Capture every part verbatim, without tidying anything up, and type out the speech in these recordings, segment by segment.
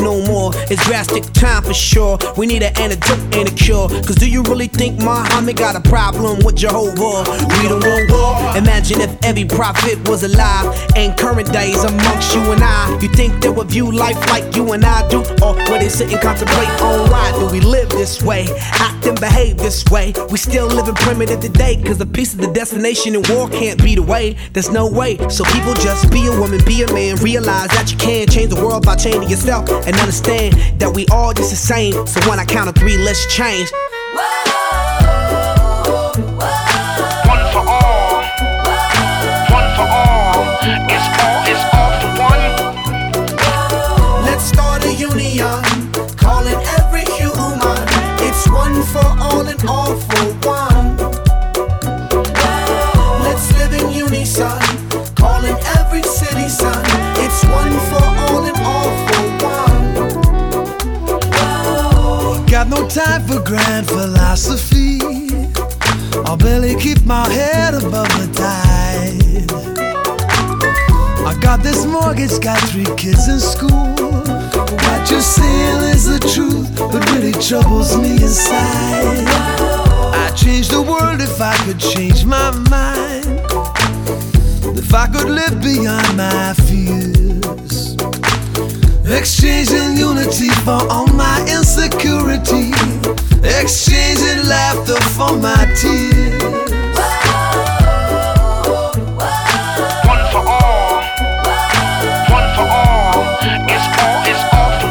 no more. It's drastic time for sure. We need an antidote and a cure. Cause do you really think Muhammad got a problem with Jehovah? We don't want war. Imagine if every prophet was alive in current days amongst you and I. You think they would view life like you and I do? Or would they sit and contemplate on why do we live this way, act and behave this way? We still living primitive today, cause a piece of the destination in war can't be the way. There's no way. So people just be a woman, be a man. Realize that you can change the world by changing yourself, and understand that we all just the same. So when I count to three, let's change. One for all, one for all. It's all, it's all for one. Let's start a union, calling every human. It's one for all and all for one. Let's live in unison, calling every city son. It's one for all and all for one. Got no time for grand philosophy. I'll barely keep my head above the tide. I got this mortgage, got three kids in school. What you're saying is the truth, but really troubles me inside. I'd change the world if I could change my mind. If I could live beyond my fears, exchanging unity for all my insecurity, exchanging laughter for my tears. One for all, one for all. It's all, it's all for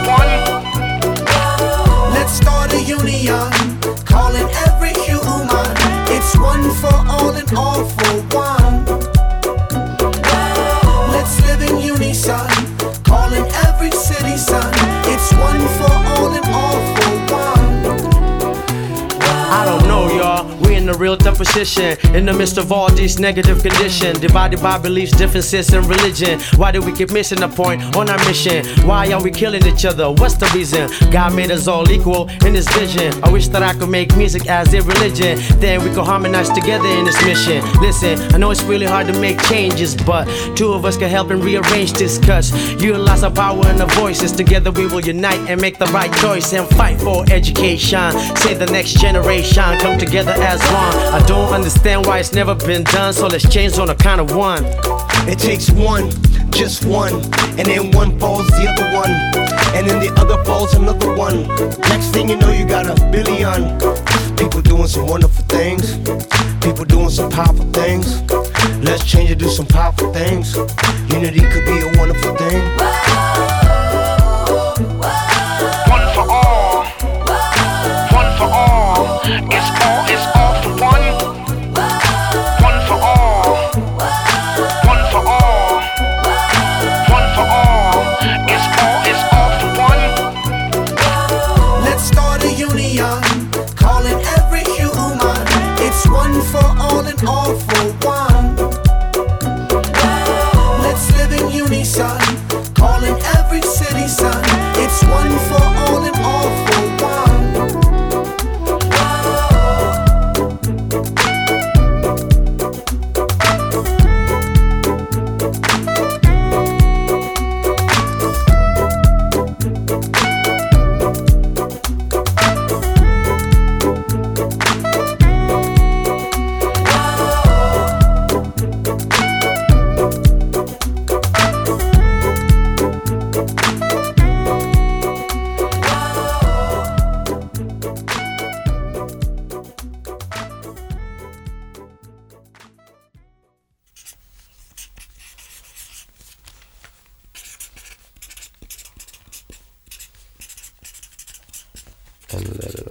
one. Let's start a union, calling every human. It's one for all and all for one. Let's live in unison, calling every city son. It's one for all and all for one. I don't know, y'all. We in a real tough position in the midst of all these negative conditions, divided by beliefs, differences, and religion. Why do we keep missing the point on our mission? Why are we killing each other? What's the reason? God made us all equal in His vision. I wish that I could make music as a religion, then we could harmonize together in this mission. Listen, I know it's really hard to make changes, but two of us can help and rearrange this. Cause utilize our power and our voices. Together we will unite and make the right choice and fight for education. Save the next generation, come together as one. I don't understand why it's never been done, so let's change on the count of one. It takes one, just one, and then one falls the other one, and then the other falls another one. Next thing you know, you got a billion people doing some wonderful things, people doing some powerful things. Let's change and do some powerful things. Unity could be a wonderful thing. One for all, one for all. It's all, it's all for one. One for all, one for all, one for all. It's all, it's all for one. Let's start a union, calling every human. It's one for all and all for one. Let's live in unison, calling every city son. It's one for all and all for one. And let it